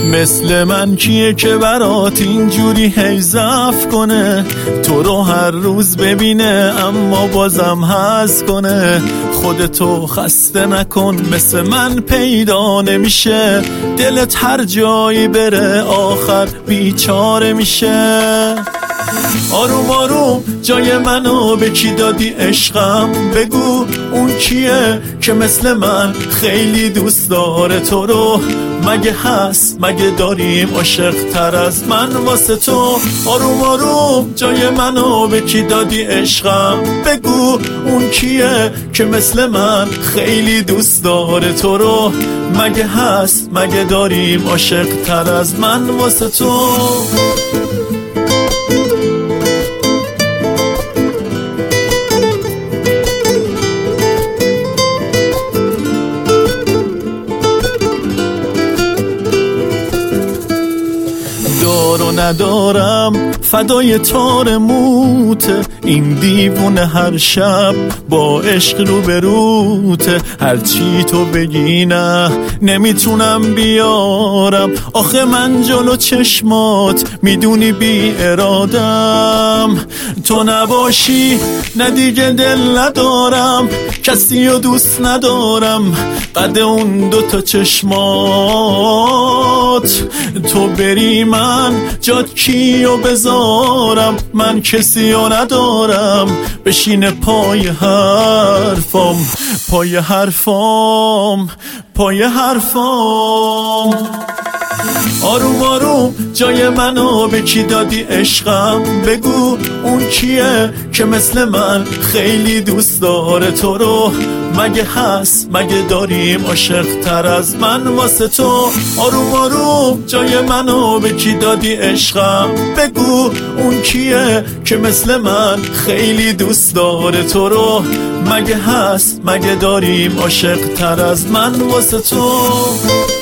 مثل من کیه که برات اینجوری هی ضعف کنه، تو رو هر روز ببینه اما بازم حظ کنه. خودتو خسته نکن، مثل من پیدا نمیشه، دلت هر جایی بره آخر بیچاره میشه. آروم آروم جای منو به کی دادی عشقم، بگو اون کیه که مثل من خیلی دوست داره تو رو. مگه هست مگه داریم عاشق تر از من واسه تو. آروم آروم جای منو به کی دادی عشقم، بگو اون کیه که مثل من خیلی دوست داره تو رو. مگه هست مگه داریم عاشق تر از من واسه تو. دارو ندارم فدای تار موته، این دیوونه هر شب با عشق رو به روته. هرچی تو بگی نه نمیتونم بیارم، آخه من جلو چشمات میدونی بی ارادم. تو نباشی نه دیگه دل ندارم، کسی رو دوست ندارم قد اون دوتا چشمات. تو بری من جات کیو بذارم، من کسی رو ندارم بشینه پای حرفام، پای حرفام، پای حرفام. آروم آروم جای منو به کی دادی عشقم، بگو اون کیه که مثل من خیلی دوست داره تو رو. مگه هست مگه داریم عاشق تر از من واسه تو. آروم آروم جای منو به کی دادی عشقم، بگو اون کیه که مثل من خیلی دوست داره تو رو. مگه هست مگه داریم عاشق تر از من واسه تو.